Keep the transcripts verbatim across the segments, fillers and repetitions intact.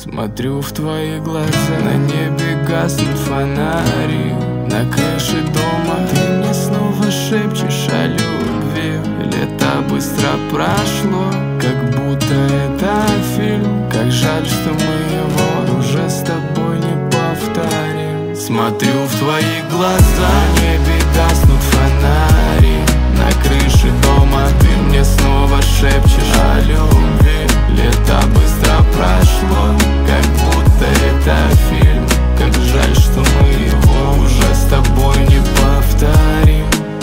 Смотрю в твои глаза, на небе гаснут фонари. На крыше дома ты мне снова шепчешь о любви. Лето быстро прошло, как будто это фильм. Как жаль, что мы его уже с тобой не повторим. Смотрю в твои глаза, на небе гаснут фонари. На крыше дома ты мне снова шепчешь о любви. Лето быстро прошло, как будто это фильм. Как жаль, что мы его уже с тобой не повторим.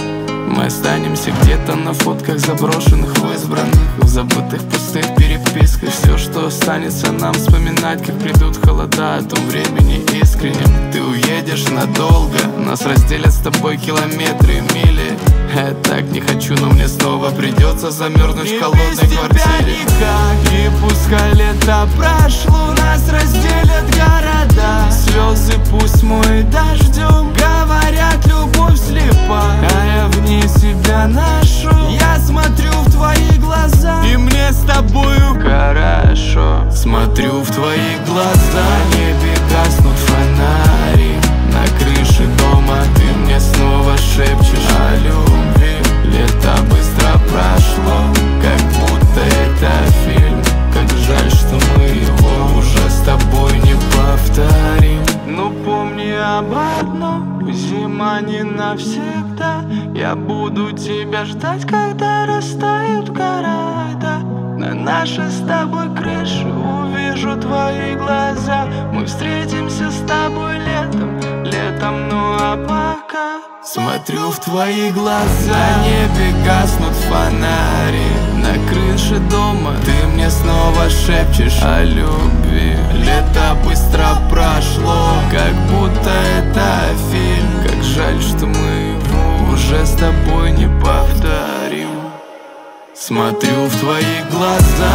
Мы останемся где-то на фотках заброшенных, в избранных, в забытых пустых переписках. Все, что останется нам вспоминать, как придут холода, о том времени искреннем. Ты уедешь надолго, нас разделят с тобой километры и мили. Я так не хочу, но мне снова придется замерзнуть в холодной квартире. Никак, и пускай лето прошло, нас разделят города. Слезы пусть мой дождем, говорят, любовь слепа. А я вне себя ношу, я смотрю в твои глаза, и мне с тобою хорошо. Смотрю в твои глаза, на небе гаснут фонари. На крыше дома ты мне снова шепчешь о любви. Лето быстро прошло, как будто это фильм. Как жаль, что мы его уже с тобой не повторим. Но помни об одном, зима не навсегда. Я буду тебя ждать, когда растают города. На нашей с тобой крыше увижу твои глаза. Мы встретимся с тобой летом, летом, ну а пока смотрю в твои глаза, на небе гаснут фонари. На крыше дома ты мне снова шепчешь о любви. Лето быстро прошло, как будто это фильм. Как жаль, что мы его уже с тобой не повторим. Смотрю в твои глаза,